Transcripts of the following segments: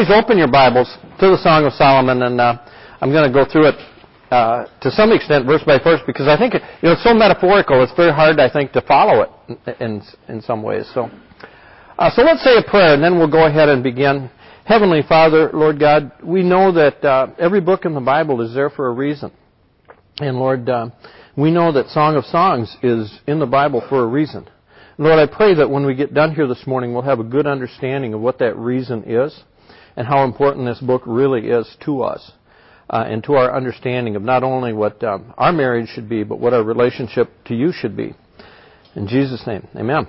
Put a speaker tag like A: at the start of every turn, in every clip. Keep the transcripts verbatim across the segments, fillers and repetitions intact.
A: please open your Bibles to the Song of Solomon, and uh, I'm going to go through it uh, to some extent, verse by verse, because I think it, you know it's so metaphorical. It's very hard, I think, to follow it in in some ways. So, uh, so let's say a prayer, and then we'll go ahead and begin. Heavenly Father, Lord God, we know that uh, every book in the Bible is there for a reason, and Lord, uh, we know that Song of Songs is in the Bible for a reason. Lord, I pray that when we get done here this morning, we'll have a good understanding of what that reason is and how important this book really is to us uh, and to our understanding of not only what um, our marriage should be, but what our relationship to you should be. In Jesus' name, amen.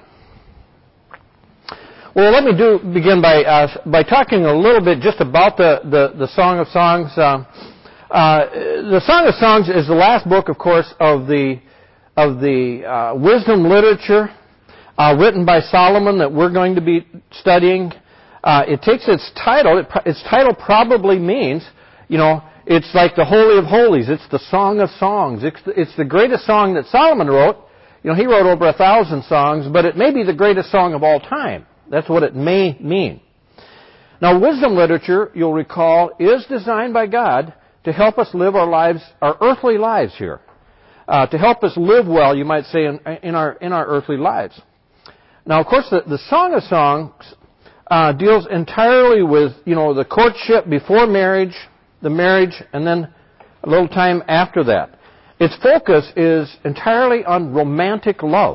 A: Well, let me do begin by uh, by talking a little bit just about the, the, the Song of Songs. Uh, uh, the Song of Songs is the last book, of course, of the of the uh, wisdom literature Uh, written by Solomon that we're going to be studying. Uh, it takes its title, it, its title probably means, you know, it's like the Holy of Holies. It's the Song of Songs. It's the, it's the greatest song that Solomon wrote. You know, he wrote over a thousand songs, but it may be the greatest song of all time. That's what it may mean. Now, wisdom literature, you'll recall, is designed by God to help us live our lives, our earthly lives here. Uh, to help us live well, you might say, in, in our in our earthly lives. Now, of course, the, the Song of Songs uh, deals entirely with, you know, the courtship before marriage, the marriage, and then a little time after that. Its focus is entirely on romantic love.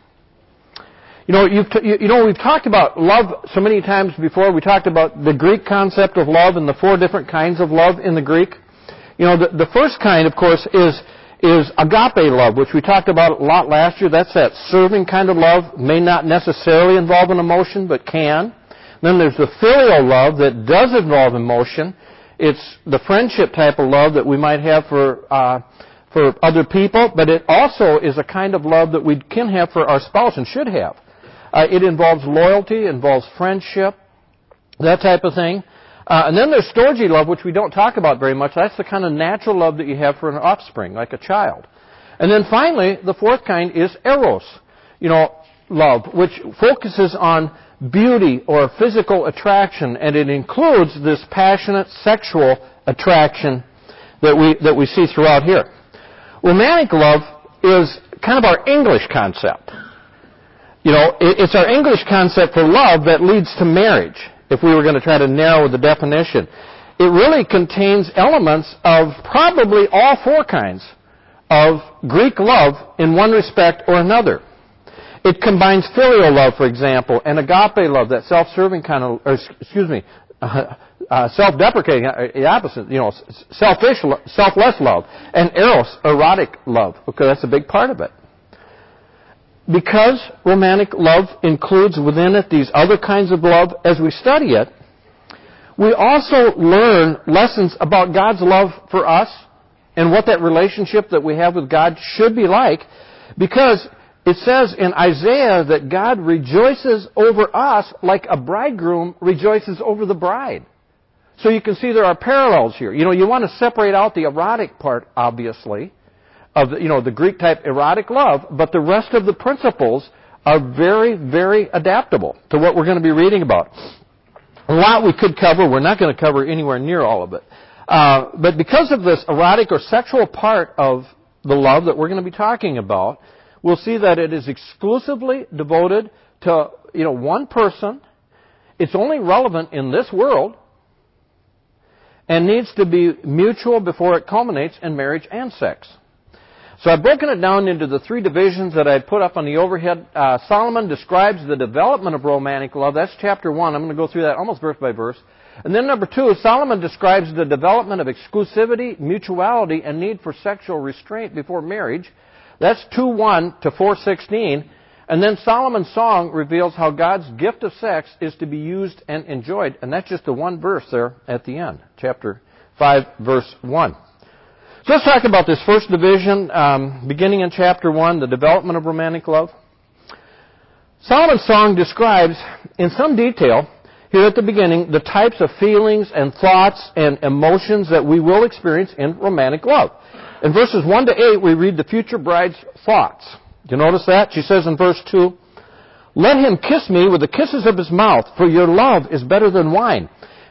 A: You know, you've t- you, you know, we've talked about love so many times before. We talked about the Greek concept of love and the four different kinds of love in the Greek. You know, the, the first kind, of course, is is agape love, which we talked about a lot last year. That's that serving kind of love. May not necessarily involve an emotion, but can. Then there's the filial love that does involve emotion. It's the friendship type of love that we might have for uh, for other people, but it also is a kind of love that we can have for our spouse and should have. Uh, it involves loyalty, involves friendship, that type of thing. Uh, and then there's storge love, which we don't talk about very much. That's the kind of natural love that you have for an offspring, like a child. And then finally, the fourth kind is eros, you know, love, which focuses on beauty or physical attraction, and it includes this passionate sexual attraction that we that we see throughout here. Romantic love is kind of our English concept. You know, it's our English concept for love that leads to marriage. If we were going to try to narrow the definition, it really contains elements of probably all four kinds of Greek love in one respect or another. It combines filial love, for example, and agape love, that self-serving kind of, or excuse me, uh, uh, self-deprecating, uh, the opposite, you know, selfish, selfless love, and eros, erotic love, because that's a big part of it. Because romantic love includes within it these other kinds of love, as we study it, we also learn lessons about God's love for us and what that relationship that we have with God should be like, because it says in Isaiah that God rejoices over us like a bridegroom rejoices over the bride. So you can see there are parallels here. You know, you want to separate out the erotic part, obviously, of the, you know, the Greek type erotic love, but the rest of the principles are very, very adaptable to what we're going to be reading about. A lot we could cover. We're not going to cover anywhere near all of it. Uh, but because of this erotic or sexual part of the love that we're going to be talking about, we'll see that it is exclusively devoted to, you know, one person. It's only relevant in this world and needs to be mutual before it culminates in marriage and sex. So I've broken it down into the three divisions that I put up on the overhead. Uh, Solomon describes the development of romantic love. That's chapter one. I'm going to go through that almost verse by verse. And then number two, Solomon describes the development of exclusivity, mutuality, and need for sexual restraint before marriage. That's two one to four sixteen. And then Solomon's song reveals how God's gift of sex is to be used and enjoyed. And that's just the one verse there at the end, chapter five, verse one. So let's talk about this first division, um, beginning in chapter one, the development of romantic love. Solomon's song describes, in some detail, here at the beginning, the types of feelings and thoughts and emotions that we will experience in romantic love. In verses one to eight, we read the future bride's thoughts. Do you notice that? She says in verse two, "Let him kiss me with the kisses of his mouth, for your love is better than wine."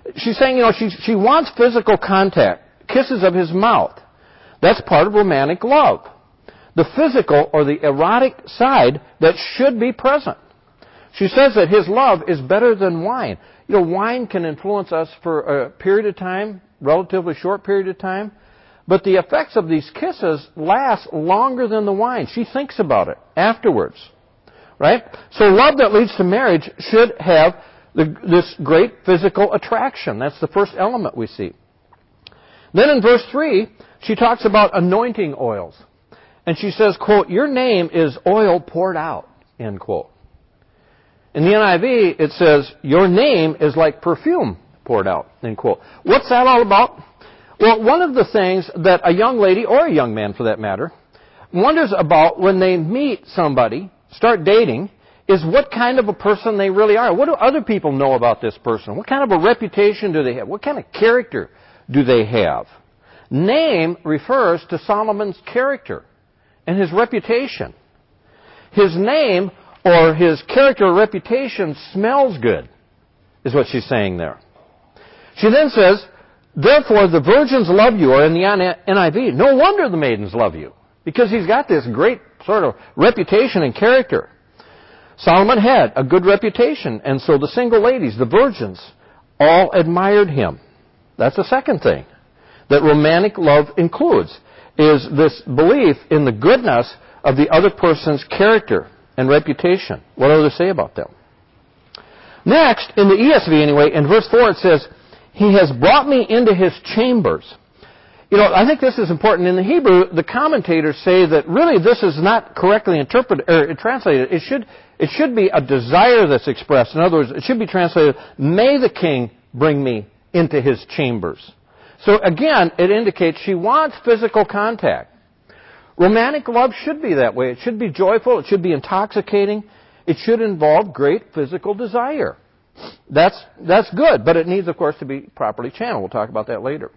A: she's saying, you know, she, she wants physical contact, kisses of his mouth. That's part of romantic love. The physical or the erotic side that should be present. She says that his love is better than wine. You know, wine can influence us for a period of time, relatively short period of time, but the effects of these kisses last longer than the wine. She thinks about it afterwards, right? So love that leads to marriage should have the, this great physical attraction. That's the first element we see. Then in verse three, she talks about anointing oils. And she says, quote, your name is oil poured out, end quote. In the N I V, it says, your name is like perfume poured out, end quote. What's that all about? Well, one of the things that a young lady, or a young man for that matter, wonders about when they meet somebody, start dating, is what kind of a person they really are. What do other people know about this person? What kind of a reputation do they have? What kind of character do they have? Name refers to Solomon's character and his reputation. His name or his character or reputation smells good, is what she's saying there. She then says, therefore the virgins love you, or in the N I V, no wonder the maidens love you, because he's got this great sort of reputation and character. Solomon had a good reputation, and so the single ladies, the virgins, all admired him. That's the second thing that romantic love includes, is this belief in the goodness of the other person's character and reputation. What do they say about them? Next, in the E S V anyway, in verse four it says, he has brought me into his chambers. You know, I think this is important. In the Hebrew, the commentators say that really this is not correctly interpreted or translated. It should, it should be a desire that's expressed. In other words, it should be translated, may the king bring me into his chambers. So again, it indicates she wants physical contact. Romantic love should be that way. It should be joyful. It should be intoxicating. It should involve great physical desire. That's, that's good, but it needs, of course, to be properly channeled. We'll talk about that later.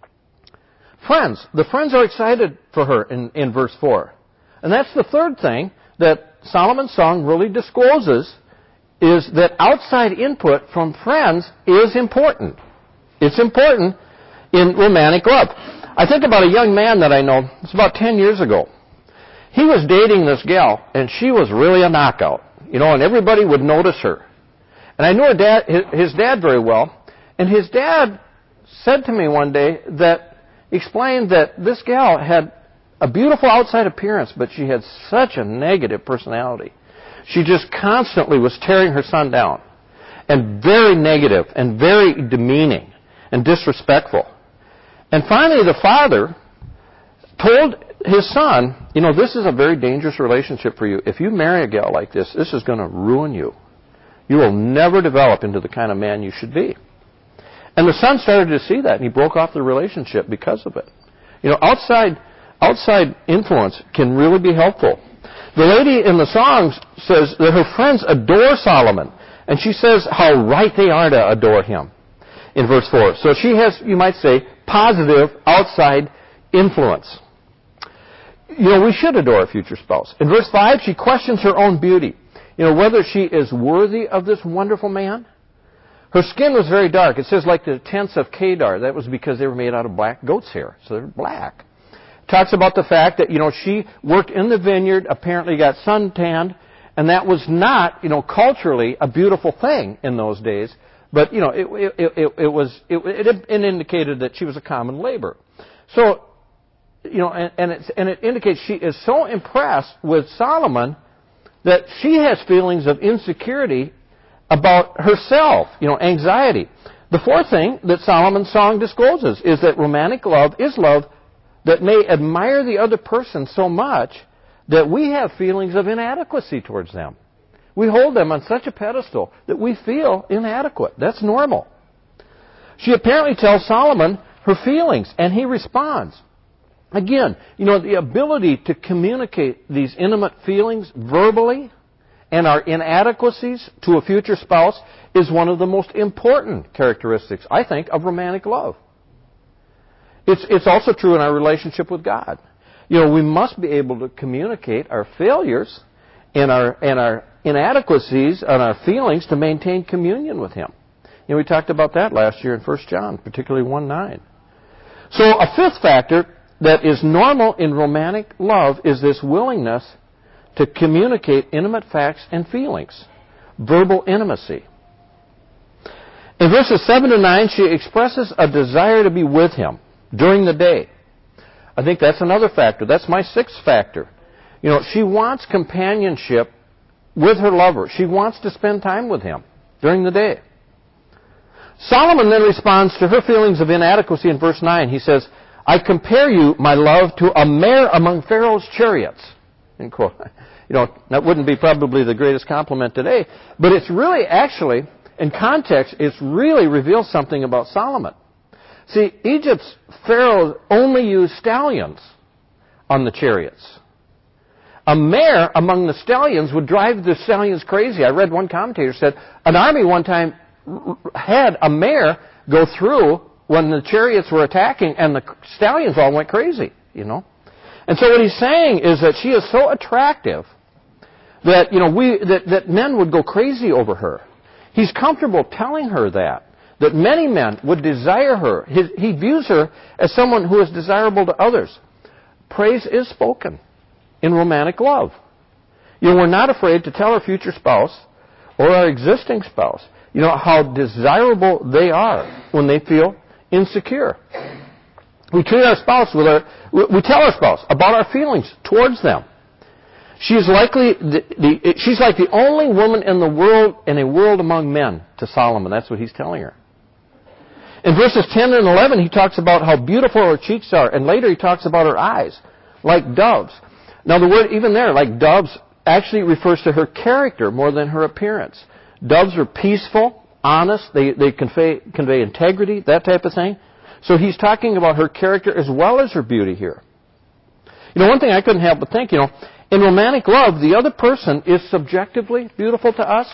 A: Friends. The friends are excited for her in, in verse four. And that's the third thing that Solomon's song really discloses, is that outside input from friends is important. It's important in romantic love. I think about a young man that I know, it's about ten years ago. He was dating this gal, and she was really a knockout, you know, and everybody would notice her. And I knew her dad, his dad very well, and his dad said to me one day that, explained that this gal had a beautiful outside appearance, but she had such a negative personality. She just constantly was tearing her son down, and very negative, and very demeaning, and disrespectful. And finally, the father told his son, you know, this is a very dangerous relationship for you. If you marry a gal like this, this is going to ruin you. You will never develop into the kind of man you should be. And the son started to see that, and he broke off the relationship because of it. You know, outside, outside influence can really be helpful. The lady in the songs says that her friends adore Solomon, and she says how right they are to adore him in verse four. So she has, you might say, positive outside influence. You know, we should adore a future spouse. In verse five, she questions her own beauty. You know, whether she is worthy of this wonderful man. Her skin was very dark. It says like the tents of Kedar. That was because they were made out of black goat's hair. So they're black. Talks about the fact that, you know, she worked in the vineyard, apparently got suntanned, and that was not, you know, culturally a beautiful thing in those days. But, you know, it, it, it, it was, it, it, it indicated that she was a common laborer. So, you know, and, and, it's, and it indicates she is so impressed with Solomon that she has feelings of insecurity about herself, you know, anxiety. The fourth thing that Solomon's song discloses is that romantic love is love that may admire the other person so much that we have feelings of inadequacy towards them. We hold them on such a pedestal that we feel inadequate. That's normal. She apparently tells Solomon her feelings, and he responds. Again, you know, the ability to communicate these intimate feelings verbally and our inadequacies to a future spouse is one of the most important characteristics, I think, of romantic love. It's, it's also true in our relationship with God. You know, we must be able to communicate our failures and our, and our inadequacies and our feelings to maintain communion with Him. You know, we talked about that last year in First John, particularly one nine. So a fifth factor that is normal in romantic love is this willingness to communicate intimate facts and feelings, verbal intimacy. In verses seven to nine, she expresses a desire to be with him during the day. I think that's another factor. That's my sixth factor. You know, she wants companionship with her lover. She wants to spend time with him during the day. Solomon then responds to her feelings of inadequacy in verse nine. He says, I compare you, my love, to a mare among Pharaoh's chariots. End quote. You know, that wouldn't be probably the greatest compliment today, but it's really actually, in context, it's really reveals something about Solomon. See, Egypt's pharaohs only used stallions on the chariots. A mare among the stallions would drive the stallions crazy. I read one commentator said an army one time had a mare go through when the chariots were attacking, and the stallions all went crazy, you know. And so what he's saying is that she is so attractive that, you know, we that, that men would go crazy over her. He's comfortable telling her that, that many men would desire her. His, he views her as someone who is desirable to others. Praise is spoken in romantic love. You know, we're not afraid to tell our future spouse or our existing spouse, you know, how desirable they are when they feel insecure. We treat our spouse with our, we tell our spouse about our feelings towards them. She is likely, the, the, she's like the only woman in the world, in a world among men, to Solomon. That's what he's telling her. In verses ten and eleven, he talks about how beautiful her cheeks are, and later he talks about her eyes, like doves. Now the word, even there, like doves, actually refers to her character more than her appearance. Doves are peaceful, honest, they, they convey, convey integrity, that type of thing. So he's talking about her character as well as her beauty here. You know, one thing I couldn't help but think, you know, in romantic love, the other person is subjectively beautiful to us.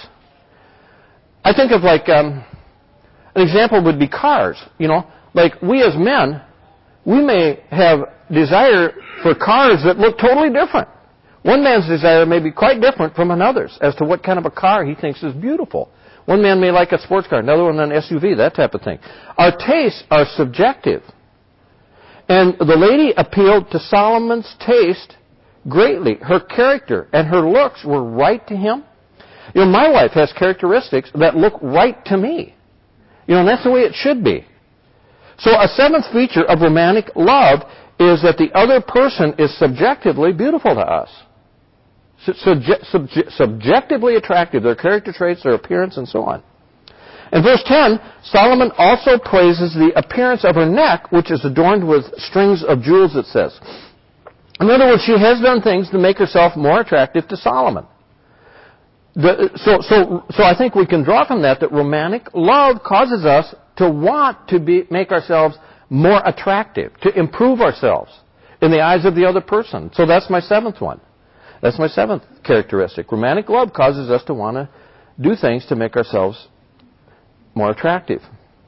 A: I think of like, um, an example would be cars. You know, like we as men, we may have desire for cars that look totally different. One man's desire may be quite different from another's as to what kind of a car he thinks is beautiful. One man may like a sports car, another one an S U V, that type of thing. Our tastes are subjective. And the lady appealed to Solomon's taste greatly. Her character and her looks were right to him. You know, my wife has characteristics that look right to me. You know, and that's the way it should be. So a seventh feature of romantic love is that the other person is subjectively beautiful to us. Subje- subje- subjectively attractive, their character traits, their appearance, and so on. In verse ten, Solomon also praises the appearance of her neck, which is adorned with strings of jewels, it says. In other words, she has done things to make herself more attractive to Solomon. The, so, so, so I think we can draw from that that romantic love causes us to want to be, make ourselves more attractive, to improve ourselves in the eyes of the other person. So that's my seventh one. That's my seventh characteristic. Romantic love causes us to want to do things to make ourselves more attractive.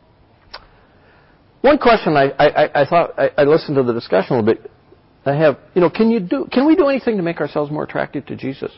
A: One question I, I, I thought, I, I listened to the discussion a little bit. I have, you know, can you do, can we do anything to make ourselves more attractive to Jesus?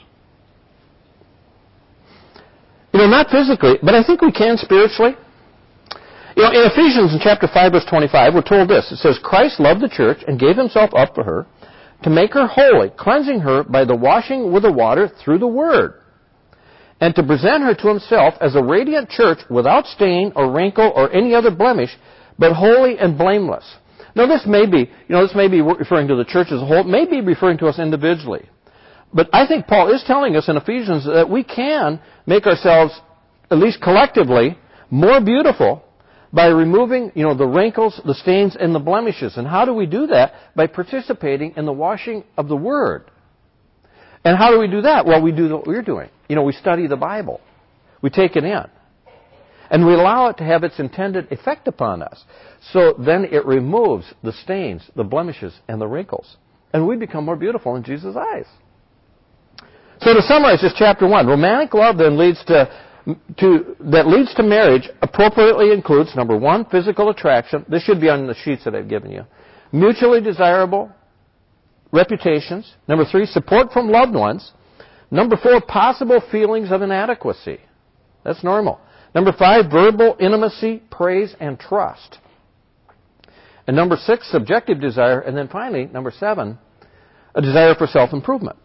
A: You know, not physically, but I think we can spiritually. You know, in Ephesians in chapter five, verse twenty-five, we're told this. It says, Christ loved the church and gave himself up for her to make her holy, cleansing her by the washing with the water through the word, and to present her to himself as a radiant church without stain or wrinkle or any other blemish, but holy and blameless. Now this may be, you know, this may be referring to the church as a whole, it may be referring to us individually. But I think Paul is telling us in Ephesians that we can make ourselves, at least collectively, more beautiful by removing, you know, the wrinkles, the stains, and the blemishes. And how do we do that? By participating in the washing of the Word. And how do we do that? Well, we do what we're doing. You know, we study the Bible. We take it in. And we allow it to have its intended effect upon us. So then it removes the stains, the blemishes, and the wrinkles. And we become more beautiful in Jesus' eyes. So to summarize this chapter one, romantic love then leads to, to that leads to marriage appropriately includes, number one, physical attraction. This should be on the sheets that I've given you. Mutually desirable reputations. Number three, support from loved ones. Number four, possible feelings of inadequacy. That's normal. Number five, verbal intimacy, praise, and trust. And number six, subjective desire. And then finally, number seven, a desire for self-improvement.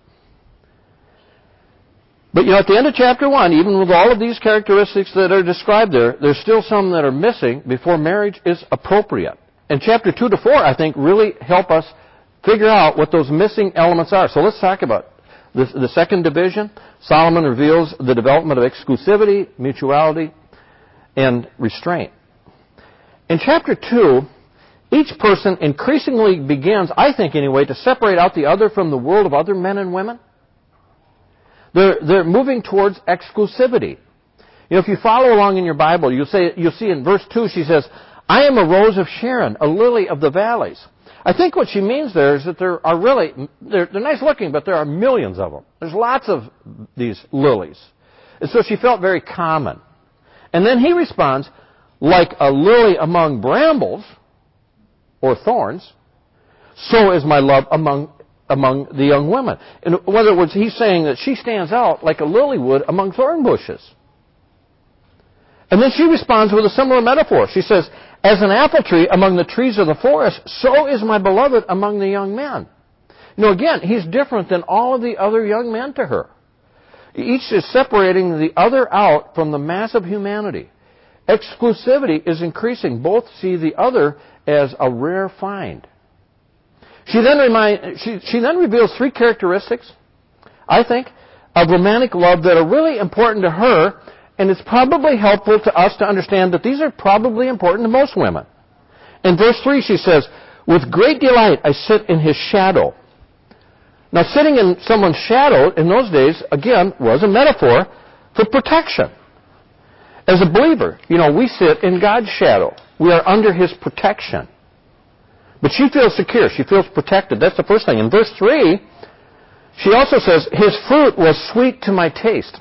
A: But, you know, at the end of chapter one, even with all of these characteristics that are described there, there's still some that are missing before marriage is appropriate. And chapter two to four, I think, really help us figure out what those missing elements are. So let's talk about this, the second division. Solomon reveals the development of exclusivity, mutuality, and restraint. In chapter two, each person increasingly begins, I think anyway, to separate out the other from the world of other men and women. They're, they're moving towards exclusivity. You know, if you follow along in your Bible, you'll, say, you'll see in verse two, she says, I am a rose of Sharon, a lily of the valleys. I think what she means there is that there are really, they're, they're nice looking, but there are millions of them. There's lots of these lilies. And so she felt very common. And then he responds, like a lily among brambles, or thorns, so is my love among among the young women. In other words, he's saying that she stands out like a lily would among thorn bushes. And then she responds with a similar metaphor. She says, as an apple tree among the trees of the forest, so is my beloved among the young men. You know, again, he's different than all of the other young men to her. Each is separating the other out from the mass of humanity. Exclusivity is increasing. Both see the other as a rare find. She then, remind, she, she then reveals three characteristics, I think, of romantic love that are really important to her, and it's probably helpful to us to understand that these are probably important to most women. In verse three, she says, with great delight I sit in his shadow. Now, sitting in someone's shadow in those days, again, was a metaphor for protection. As a believer, you know, we sit in God's shadow. We are under his protection. But she feels secure. She feels protected. That's the first thing. In verse three, she also says, his fruit was sweet to my taste.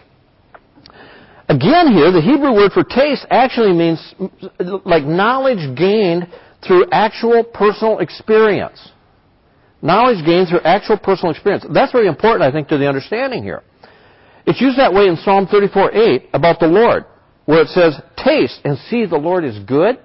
A: Again here, the Hebrew word for taste actually means like knowledge gained through actual personal experience. Knowledge gained through actual personal experience. That's very important, I think, to the understanding here. It's used that way in Psalm thirty-four eight about the Lord, where it says, taste and see the Lord is good.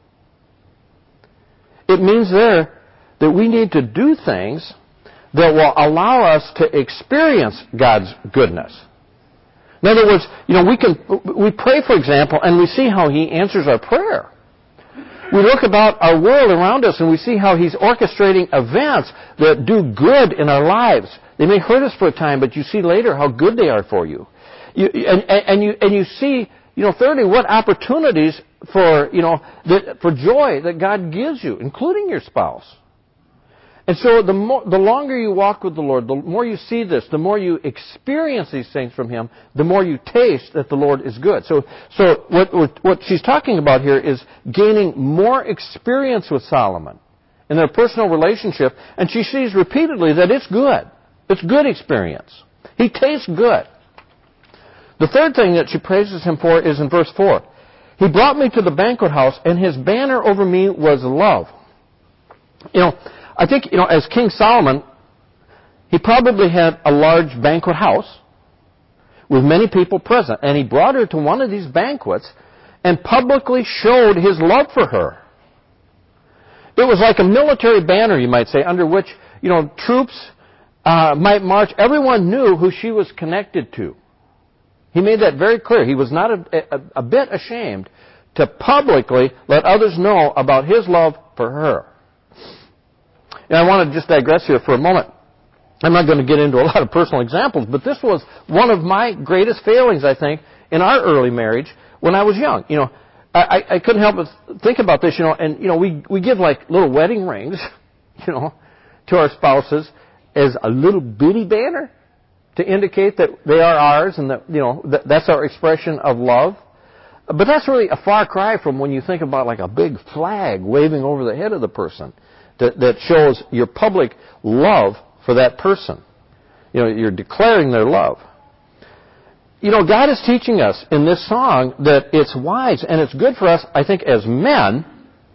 A: It means there that we need to do things that will allow us to experience God's goodness. In other words, you know, we can we pray, for example, and we see how he answers our prayer. We look about our world around us and we see how he's orchestrating events that do good in our lives. They may hurt us for a time, but you see later how good they are for you. you and, and you and you see, you know, thirdly, what opportunities for, you know, that, for joy that God gives you, including your spouse. And so the more, the longer you walk with the Lord, the more you see this, the more you experience these things from him, the more you taste that the Lord is good. So, so what, what she's talking about here is gaining more experience with Solomon in their personal relationship, and she sees repeatedly that it's good. It's good experience. He tastes good. The third thing that she praises him for is in verse four. He brought me to the banquet house, and his banner over me was love. You know, I think, you know, as King Solomon, he probably had a large banquet house with many people present. And he brought her to one of these banquets and publicly showed his love for her. It was like a military banner, you might say, under which, you know, troops uh, might march. Everyone knew who she was connected to. He made that very clear. He was not a, a, a bit ashamed to publicly let others know about his love for her. And I want to just digress here for a moment. I'm not going to get into a lot of personal examples, but this was one of my greatest failings, I think, in our early marriage when I was young. You know, I, I couldn't help but think about this, you know, and, you know, we, we give like little wedding rings, you know, to our spouses as a little bitty banner to indicate that they are ours and that, you know, that, that's our expression of love. But that's really a far cry from when you think about like a big flag waving over the head of the person. That, that shows your public love for that person. You know, you're declaring their love. You know, God is teaching us in this song that it's wise and it's good for us, I think, as men,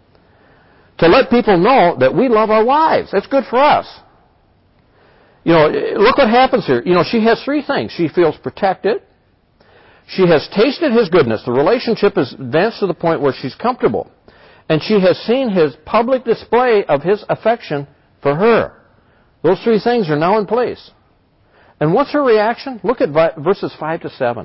A: to let people know that we love our wives. That's good for us. You know, look what happens here. You know, she has three things. She feels protected. She has tasted his goodness. The relationship has advanced to the point where she's comfortable. And she has seen his public display of his affection for her. Those three things are now in place. And what's her reaction? Look at verses five to seven.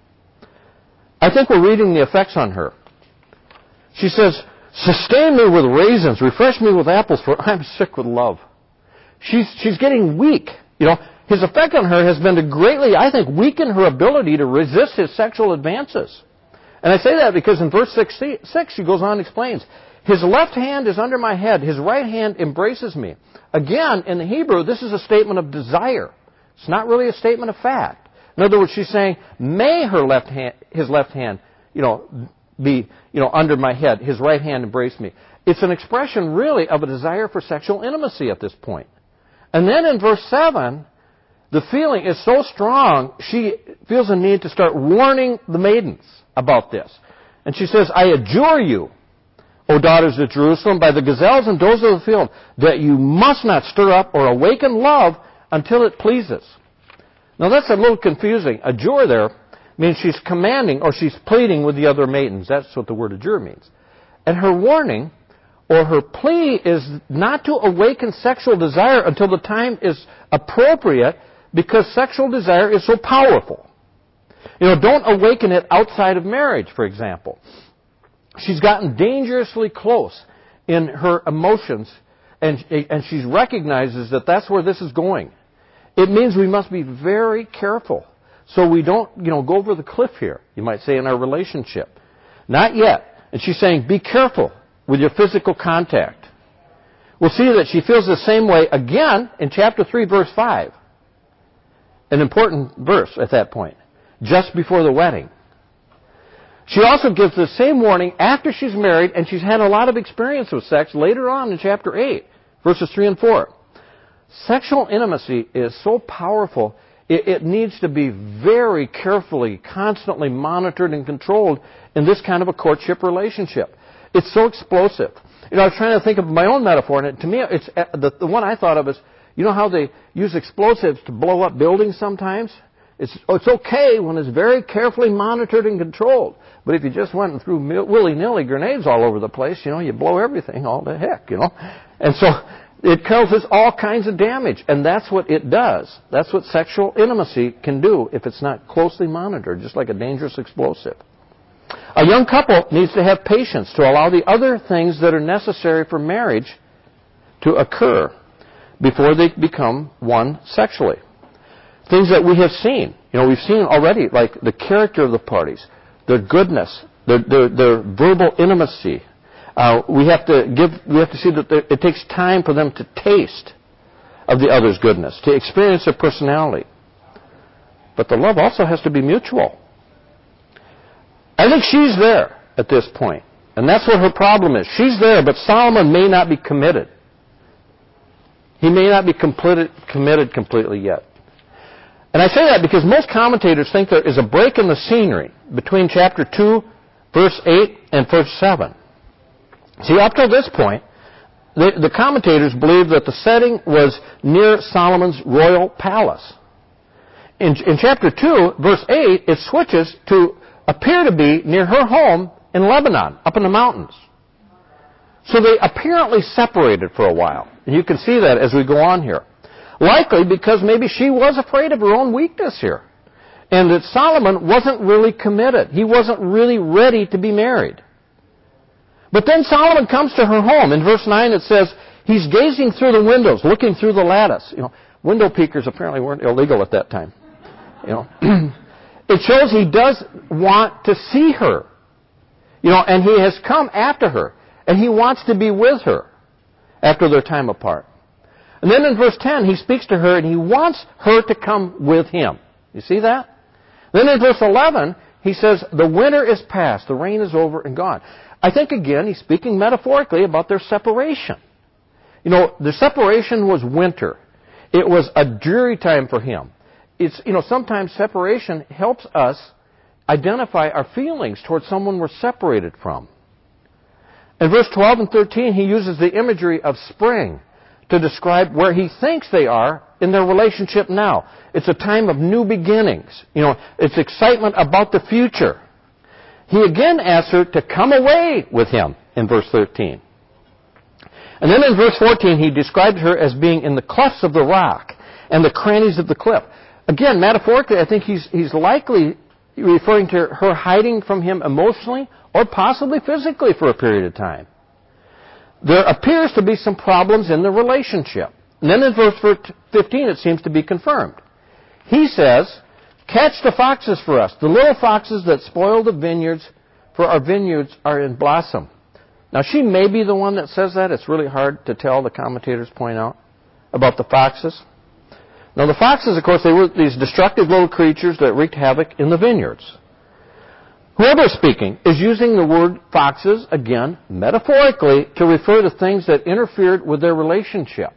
A: I think we're reading the effects on her. She says, sustain me with raisins, refresh me with apples, for I'm sick with love. She's, she's getting weak. You know, his effect on her has been to greatly, I think, weaken her ability to resist his sexual advances. And I say that because in verse six, she goes on and explains, his left hand is under my head, his right hand embraces me. Again, in the Hebrew, this is a statement of desire. It's not really a statement of fact. In other words, she's saying, may her left hand, his left hand, you know, be, you know, under my head, his right hand embrace me. It's an expression really of a desire for sexual intimacy at this point. And then in verse seven, the feeling is so strong, she feels a need to start warning the maidens about this. And she says, I adjure you, O daughters of Jerusalem, by the gazelles and does of the field, that you must not stir up or awaken love until it pleases. Now that's a little confusing. Adjure there means she's commanding or she's pleading with the other maidens. That's what the word adjure means. And her warning or her plea is not to awaken sexual desire until the time is appropriate, because sexual desire is so powerful. You know, don't awaken it outside of marriage, for example. She's gotten dangerously close in her emotions, and, and she recognizes that that's where this is going. It means we must be very careful so we don't, you know, go over the cliff here, you might say, in our relationship. Not yet. And she's saying, be careful with your physical contact. We'll see that she feels the same way again in chapter three, verse five. An important verse at that point, just before the wedding. She also gives the same warning after she's married and she's had a lot of experience with sex later on in chapter eight, verses three and four. Sexual intimacy is so powerful, it, it needs to be very carefully, constantly monitored and controlled in this kind of a courtship relationship. It's so explosive. You know, I was trying to think of my own metaphor, and to me, it's the, the one I thought of is, you know how they use explosives to blow up buildings sometimes? It's, it's okay when it's very carefully monitored and controlled. But if you just went and threw willy-nilly grenades all over the place, you know, you blow everything all to heck, you know. And so it causes all kinds of damage, and that's what it does. That's what sexual intimacy can do if it's not closely monitored, just like a dangerous explosive. A young couple needs to have patience to allow the other things that are necessary for marriage to occur before they become one sexually. Things that we have seen. You know, we've seen already, like the character of the parties, their goodness, their, their, their verbal intimacy. Uh, we have to give. We have to see that there, it takes time for them to taste of the other's goodness, to experience their personality. But the love also has to be mutual. I think she's there at this point, and that's what her problem is. She's there, but Solomon may not be committed. He may not be completed, committed completely yet. And I say that because most commentators think there is a break in the scenery between chapter two, verse eight, and verse seven. See, up till this point, the, the commentators believe that the setting was near Solomon's royal palace. In, in chapter two, verse eight, it switches to appear to be near her home in Lebanon, up in the mountains. So they apparently separated for a while. And you can see that as we go on here. Likely because maybe she was afraid of her own weakness here. And that Solomon wasn't really committed. He wasn't really ready to be married. But then Solomon comes to her home. In verse nine it says, he's gazing through the windows, looking through the lattice. You know, window peekers apparently weren't illegal at that time. You know, it shows he does want to see her. You know, and he has come after her. And he wants to be with her after their time apart. And then in verse ten, he speaks to her and he wants her to come with him. You see that? Then in verse eleven, he says, the winter is past, the rain is over and gone. I think again, he's speaking metaphorically about their separation. You know, the separation was winter. It was a dreary time for him. It's, you know, sometimes separation helps us identify our feelings towards someone we're separated from. In verse twelve and thirteen, he uses the imagery of spring to describe where he thinks they are in their relationship now. It's a time of new beginnings. You know, it's excitement about the future. He again asks her to come away with him in verse thirteen. And then in verse fourteen, he describes her as being in the clefts of the rock and the crannies of the cliff. Again, metaphorically, I think he's, he's likely referring to her hiding from him emotionally or possibly physically for a period of time. There appears to be some problems in the relationship. And then in verse fifteen, it seems to be confirmed. He says, catch the foxes for us, the little foxes that spoil the vineyards, for our vineyards are in blossom. Now, she may be the one that says that. It's really hard to tell, the commentators point out, about the foxes. Now, the foxes, of course, they were these destructive little creatures that wreaked havoc in the vineyards. Whoever is speaking is using the word foxes, again, metaphorically, to refer to things that interfered with their relationship.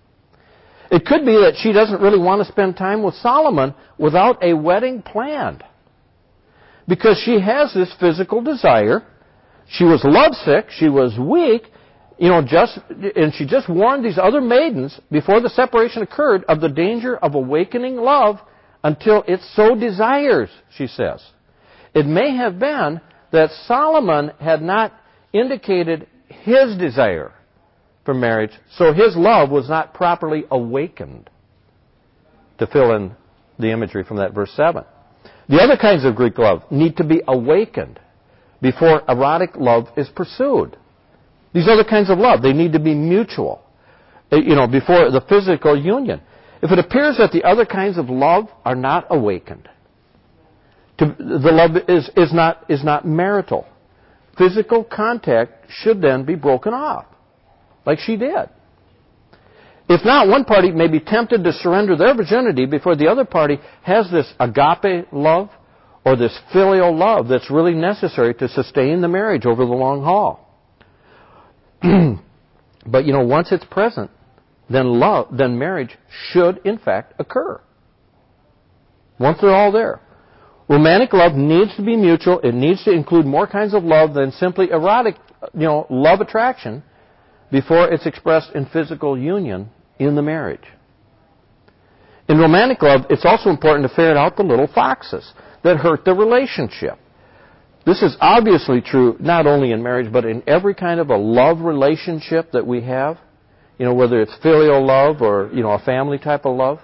A: It could be that she doesn't really want to spend time with Solomon without a wedding planned, because she has this physical desire. She was lovesick. She was weak. You know, just, and she just warned these other maidens before the separation occurred of the danger of awakening love until it so desires, she says. It may have been that Solomon had not indicated his desire for marriage, so his love was not properly awakened, to fill in the imagery from that verse seven. The other kinds of Greek love need to be awakened before erotic love is pursued. These other kinds of love, they need to be mutual, you know, before the physical union. If it appears that the other kinds of love are not awakened, to, the love is, is, not, is not marital, physical contact should then be broken off, like she did. If not, one party may be tempted to surrender their virginity before the other party has this agape love or this filial love that's really necessary to sustain the marriage over the long haul. But, you know, once it's present, then love, then marriage should, in fact, occur. Once they're all there. Romantic love needs to be mutual. It needs to include more kinds of love than simply erotic, you know, love attraction before it's expressed in physical union in the marriage. In romantic love, it's also important to ferret out the little foxes that hurt the relationship. This is obviously true not only in marriage, but in every kind of a love relationship that we have. You know, whether it's filial love or, you know, a family type of love.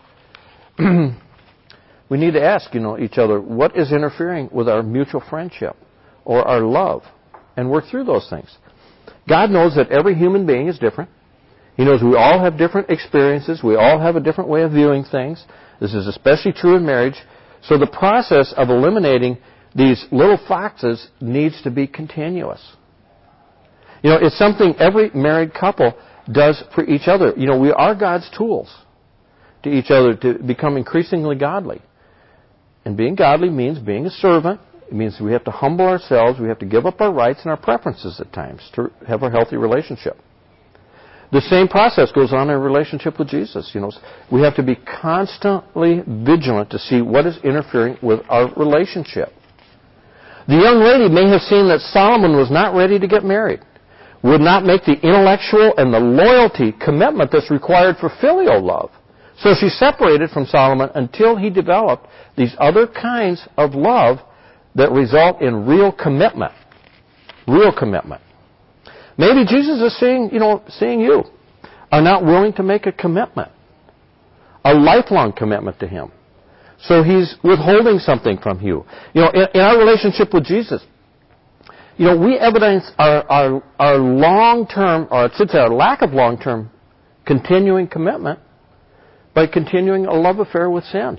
A: We need to ask, you know, each other, what is interfering with our mutual friendship or our love? And work through those things. God knows that every human being is different. He knows we all have different experiences. We all have a different way of viewing things. This is especially true in marriage. So the process of eliminating these little foxes needs to be continuous. You know, it's something every married couple does for each other. You know, we are God's tools to each other to become increasingly godly. And being godly means being a servant. It means we have to humble ourselves. We have to give up our rights and our preferences at times to have a healthy relationship. The same process goes on in a relationship with Jesus. You know, we have to be constantly vigilant to see what is interfering with our relationship. The young lady may have seen that Solomon was not ready to get married, would not make the intellectual and the loyalty commitment that's required for filial love. So she separated from Solomon until he developed these other kinds of love that result in real commitment. Real commitment. Maybe Jesus is seeing, you know, seeing you are not willing to make a commitment, a lifelong commitment to Him. So He's withholding something from you. You know, in, in our relationship with Jesus, you know, we evidence our, our, our long-term, or I should say our lack of long-term continuing commitment by continuing a love affair with sin.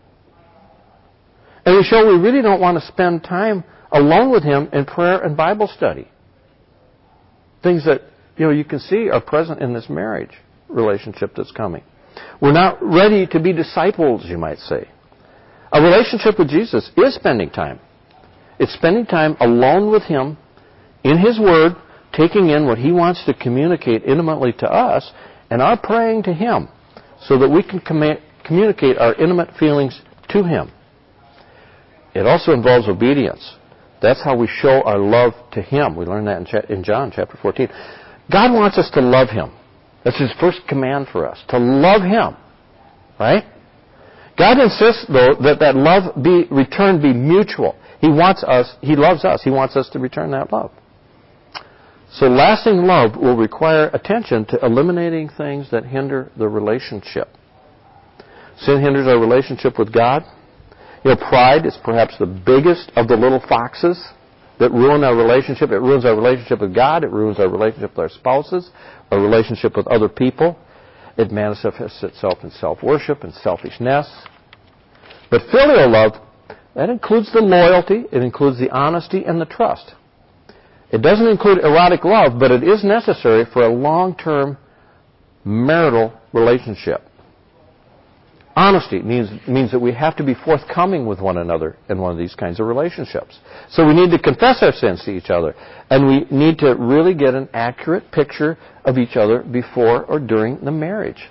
A: And we show we really don't want to spend time alone with Him in prayer and Bible study. Things that, you know, you can see are present in this marriage relationship that's coming. We're not ready to be disciples, you might say. A relationship with Jesus is spending time. It's spending time alone with Him, in His Word, taking in what He wants to communicate intimately to us, and our praying to Him so that we can com- communicate our intimate feelings to Him. It also involves obedience. That's how we show our love to Him. We learn that in, cha- in John chapter fourteen. God wants us to love Him. That's His first command for us, to love Him. Right? God insists, though, that that love be return be mutual. He wants us, He loves us. He wants us to return that love. So lasting love will require attention to eliminating things that hinder the relationship. Sin hinders our relationship with God. You know, pride is perhaps the biggest of the little foxes that ruin our relationship. It ruins our relationship with God. It ruins our relationship with our spouses, our relationship with other people. It manifests itself in self-worship and selfishness. But filial love, that includes the loyalty, it includes the honesty and the trust. It doesn't include erotic love, but it is necessary for a long-term marital relationship. Honesty means, means that we have to be forthcoming with one another in one of these kinds of relationships. So we need to confess our sins to each other. And we need to really get an accurate picture of each other before or during the marriage.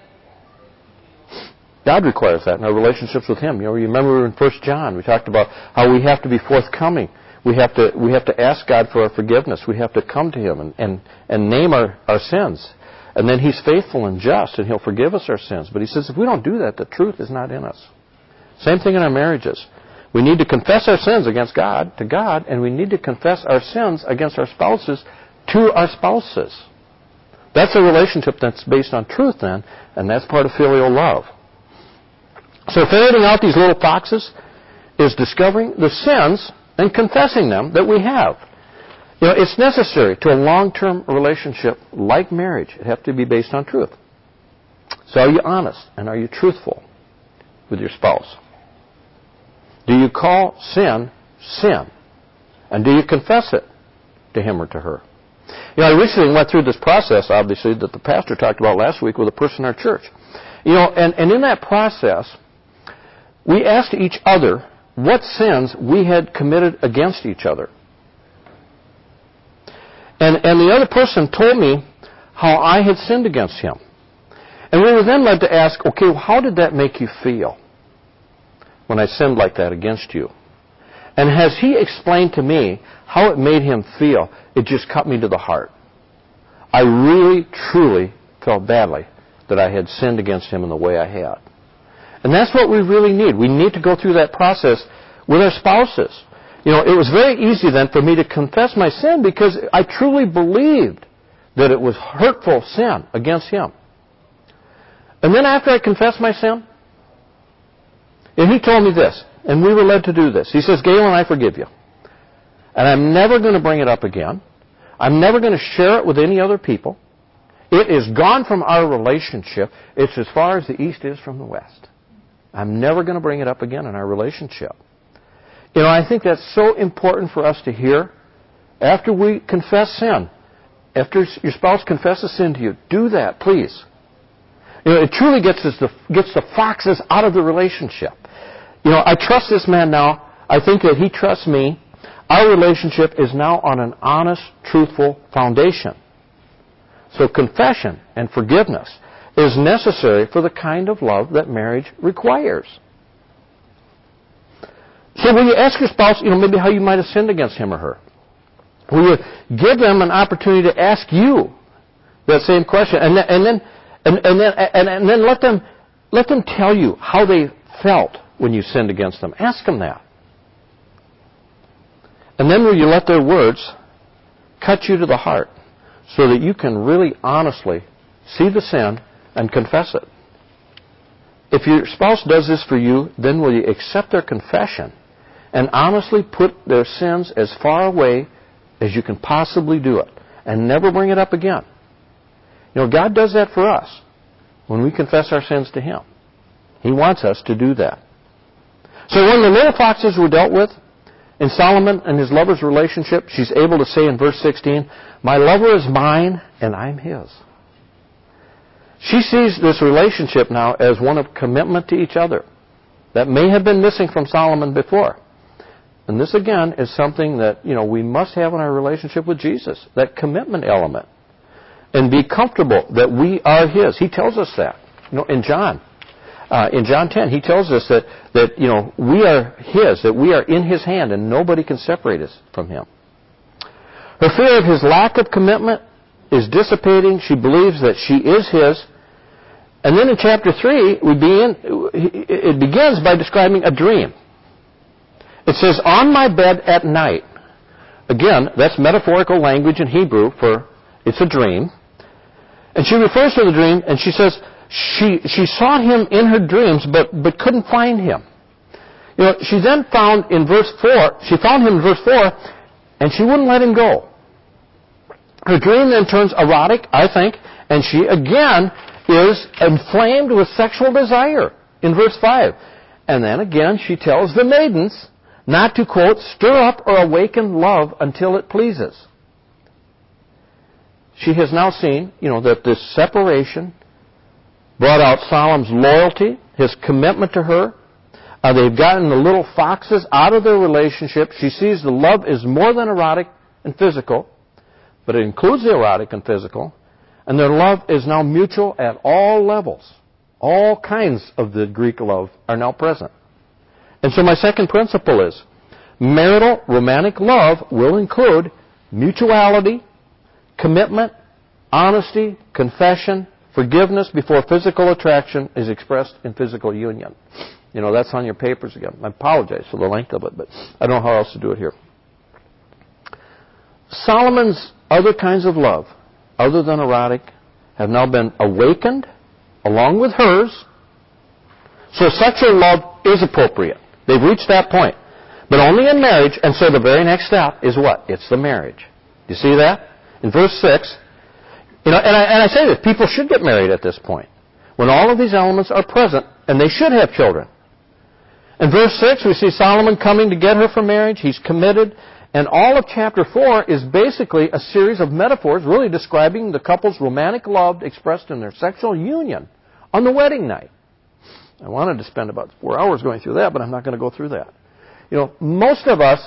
A: God requires that in our relationships with Him. You know, you remember in First John, we talked about how we have to be forthcoming. We have to, we have to ask God for our forgiveness. We have to come to Him and, and, and name our, our sins. And then He's faithful and just, and He'll forgive us our sins. But He says if we don't do that, the truth is not in us. Same thing in our marriages. We need to confess our sins against God, to God, and we need to confess our sins against our spouses to our spouses. That's a relationship that's based on truth then, and that's part of filial love. So ferreting out these little foxes is discovering the sins and confessing them that we have. You know, it's necessary to a long-term relationship like marriage. It has to be based on truth. So are you honest and are you truthful with your spouse? Do you call sin, sin? And do you confess it to him or to her? You know, I recently went through this process, obviously, that the pastor talked about last week with a person in our church. You know, and, and in that process, we asked each other what sins we had committed against each other. And, and the other person told me how I had sinned against him. And we were then led to ask, okay, well, how did that make you feel when I sinned like that against you? And has he explained to me how it made him feel? It just cut me to the heart. I really, truly felt badly that I had sinned against him in the way I had. And that's what we really need. We need to go through that process with our spouses. You know, it was very easy then for me to confess my sin because I truly believed that it was hurtful sin against him. And then after I confessed my sin, and he told me this, and we were led to do this. He says, Galen, I forgive you. And I'm never going to bring it up again. I'm never going to share it with any other people. It is gone from our relationship. It's as far as the east is from the west. I'm never going to bring it up again in our relationship. You know, I think that's so important for us to hear. After we confess sin, after your spouse confesses sin to you, do that, please. You know, it truly gets us the, gets the foxes out of the relationship. You know, I trust this man now. I think that he trusts me. Our relationship is now on an honest, truthful foundation. So confession and forgiveness is necessary for the kind of love that marriage requires. So will you ask your spouse, you know, maybe how you might have sinned against him or her? Will you give them an opportunity to ask you that same question, and then and then and, and then and, and then let them let them tell you how they felt when you sinned against them. Ask them that, and then will you let their words cut you to the heart, so that you can really honestly see the sin and confess it. If your spouse does this for you, then will you accept their confession and honestly put their sins as far away as you can possibly do it and never bring it up again? You know, God does that for us when we confess our sins to Him. He wants us to do that. So when the little foxes were dealt with, in Solomon and his lover's relationship, she's able to say in verse sixteen, my lover is mine and I'm his. She sees this relationship now as one of commitment to each other. That may have been missing from Solomon before. And this again is something that, you know, we must have in our relationship with Jesus, that commitment element. And be comfortable that we are His. He tells us that. You know, in John, uh, in John ten, He tells us that, that, you know, we are His, that we are in His hand and nobody can separate us from Him. Her fear of his lack of commitment is dissipating. She believes that she is his. And then in chapter three, we begin, it begins by describing a dream. It says, on my bed at night. Again, that's metaphorical language in Hebrew for it's a dream. And she refers to the dream, and she says she, she sought him in her dreams, but, but couldn't find him. You know, she then found in verse four, she found him in verse four, and she wouldn't let him go. Her dream then turns erotic, I think, and she again is inflamed with sexual desire in verse five. And then again she tells the maidens not to, quote, stir up or awaken love until it pleases. She has now seen, you know, that this separation brought out Solomon's loyalty, his commitment to her. Uh, they've gotten the little foxes out of their relationship. She sees the love is more than erotic and physical, but it includes the erotic and physical. And their love is now mutual at all levels. All kinds of the Greek love are now present. And so my second principle is, marital romantic love will include mutuality, commitment, honesty, confession, forgiveness before physical attraction is expressed in physical union. You know, that's on your papers again. I apologize for the length of it, but I don't know how else to do it here. Solomon's other kinds of love, other than erotic, have now been awakened along with hers. So sexual love is appropriate. They've reached that point. But only in marriage, and so the very next step is what? It's the marriage. Do you see that? In verse six, you know, and I, and I say this, people should get married at this point, when all of these elements are present, and they should have children. In verse six, we see Solomon coming to get her for marriage. He's committed. And all of chapter four is basically a series of metaphors really describing the couple's romantic love expressed in their sexual union on the wedding night. I wanted to spend about four hours going through that, but I'm not going to go through that. You know, most of us,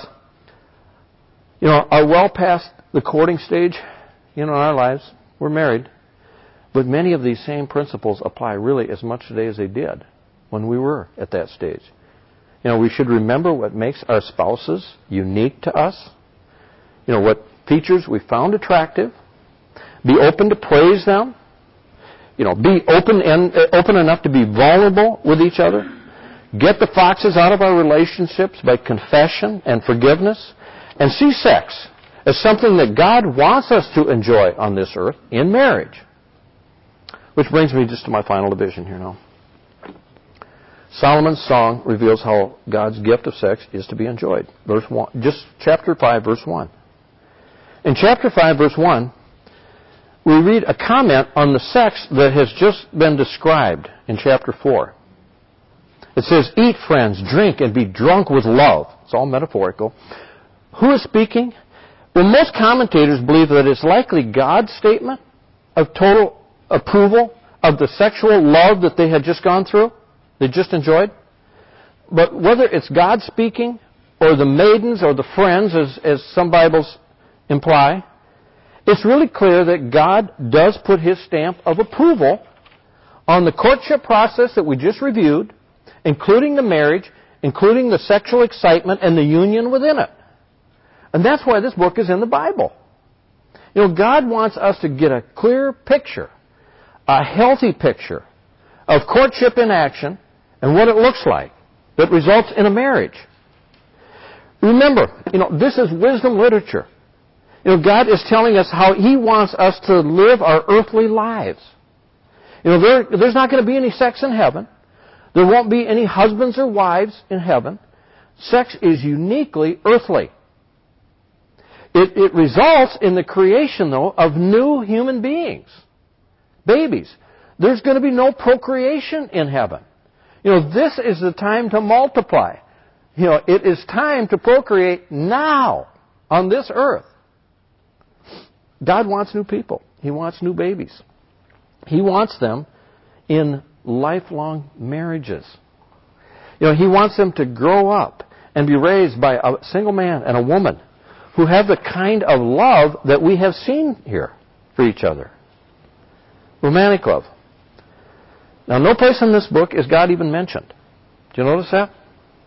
A: you know, are well past the courting stage, you know, in our lives. We're married. But many of these same principles apply really as much today as they did when we were at that stage. You know, we should remember what makes our spouses unique to us. You know, what features we found attractive. Be open to praise them. You know, be open and uh, open enough to be vulnerable with each other. Get the foxes out of our relationships by confession and forgiveness. And see sex as something that God wants us to enjoy on this earth in marriage. Which brings me just to my final division here now. Solomon's song reveals how God's gift of sex is to be enjoyed. Verse one, just chapter five, verse one. In chapter five, verse one, we read a comment on the sex that has just been described in chapter four. It says, eat, friends, drink, and be drunk with love. It's all metaphorical. Who is speaking? Well, most commentators believe that it's likely God's statement of total approval of the sexual love that they had just gone through, they just enjoyed. But whether it's God speaking, or the maidens, or the friends, as, as some Bibles imply, it's really clear that God does put His stamp of approval on the courtship process that we just reviewed, including the marriage, including the sexual excitement and the union within it. And that's why this book is in the Bible. You know, God wants us to get a clear picture, a healthy picture of courtship in action and what it looks like that results in a marriage. Remember, you know, this is wisdom literature. You know, God is telling us how He wants us to live our earthly lives. You know, there, there's not going to be any sex in heaven. There won't be any husbands or wives in heaven. Sex is uniquely earthly. It, it results in the creation, though, of new human beings. Babies. There's going to be no procreation in heaven. You know, this is the time to multiply. You know, it is time to procreate now on this earth. God wants new people. He wants new babies. He wants them in lifelong marriages. You know, He wants them to grow up and be raised by a single man and a woman who have the kind of love that we have seen here for each other. Romantic love. Now, no place in this book is God even mentioned. Do you notice that?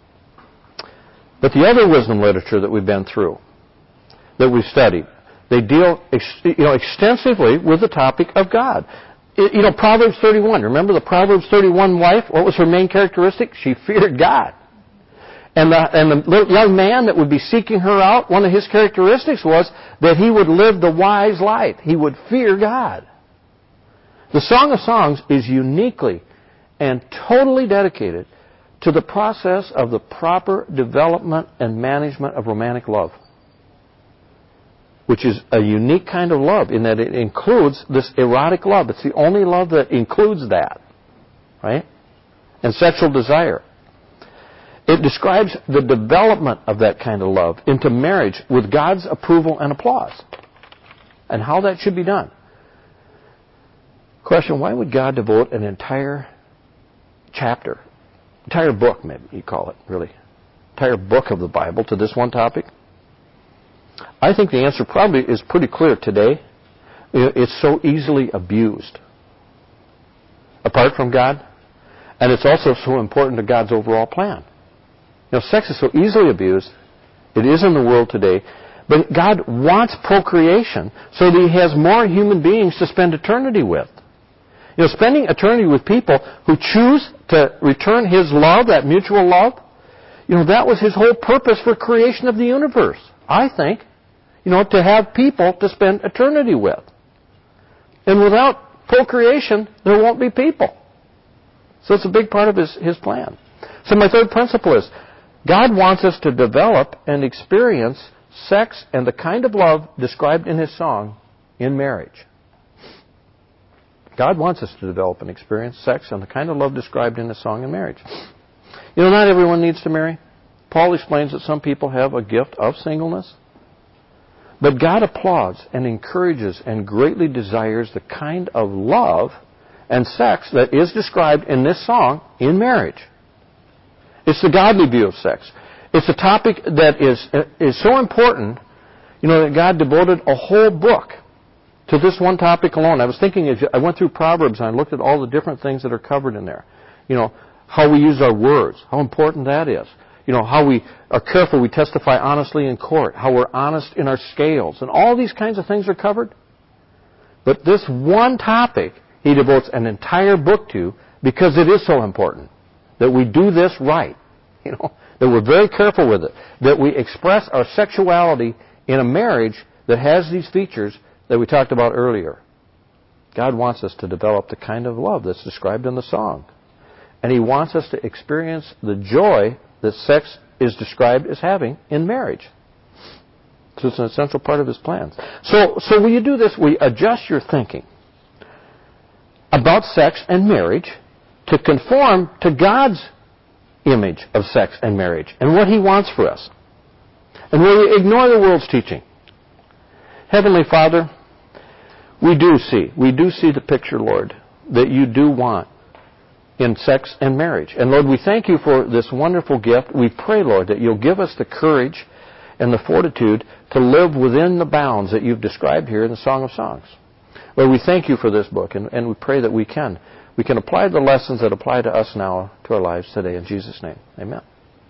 A: But the other wisdom literature that we've been through, that we've studied, they deal, you know, extensively with the topic of God. you know, Proverbs thirty-one. Remember the Proverbs thirty-one wife? What was her main characteristic? She feared God. And the, and the young man that would be seeking her out, one of his characteristics was that he would live the wise life. He would fear God. The Song of Songs is uniquely and totally dedicated to the process of the proper development and management of romantic love, which is a unique kind of love in that it includes this erotic love. It's the only love that includes that, right? And sexual desire. It describes the development of that kind of love into marriage with God's approval and applause, and how that should be done. Question, why would God devote an entire chapter, entire book maybe you call it, really, entire book of the Bible to this one topic? I think the answer probably is pretty clear today. It's so easily abused apart from God, and it's also so important to God's overall plan. You know, sex is so easily abused. It is in the world today. But God wants procreation so that He has more human beings to spend eternity with. You know, spending eternity with people who choose to return His love, that mutual love, you know, that was His whole purpose for creation of the universe, I think. You know, to have people to spend eternity with. And without procreation, there won't be people. So it's a big part of His, His plan. So my third principle is, God wants us to develop and experience sex and the kind of love described in His song in marriage. God wants us to develop and experience sex and the kind of love described in His song in marriage. You know, not everyone needs to marry. Paul explains that some people have a gift of singleness. But God applauds and encourages and greatly desires the kind of love and sex that is described in this song in marriage. It's the godly view of sex. It's a topic that is, is so important, you know, that God devoted a whole book to this one topic alone. I was thinking, as I went through Proverbs and I looked at all the different things that are covered in there. You know, how we use our words, how important that is. You know, how we are careful, we testify honestly in court, how we're honest in our scales, and all these kinds of things are covered. But this one topic, he devotes an entire book to because it is so important that we do this right, you know, that we're very careful with it, that we express our sexuality in a marriage that has these features that we talked about earlier. God wants us to develop the kind of love that's described in the song. And He wants us to experience the joy that sex is described as having in marriage. So it's an essential part of His plans. So, so when you do this, we adjust your thinking about sex and marriage to conform to God's image of sex and marriage and what He wants for us. And where we ignore the world's teaching. Heavenly Father, we do see, we do see the picture, Lord, that You do want in sex and marriage. And Lord, we thank You for this wonderful gift. We pray, Lord, that You'll give us the courage and the fortitude to live within the bounds that You've described here in the Song of Songs. Lord, we thank You for this book, and, and we pray that we can. We can apply the lessons that apply to us now to our lives today. In Jesus' name, amen.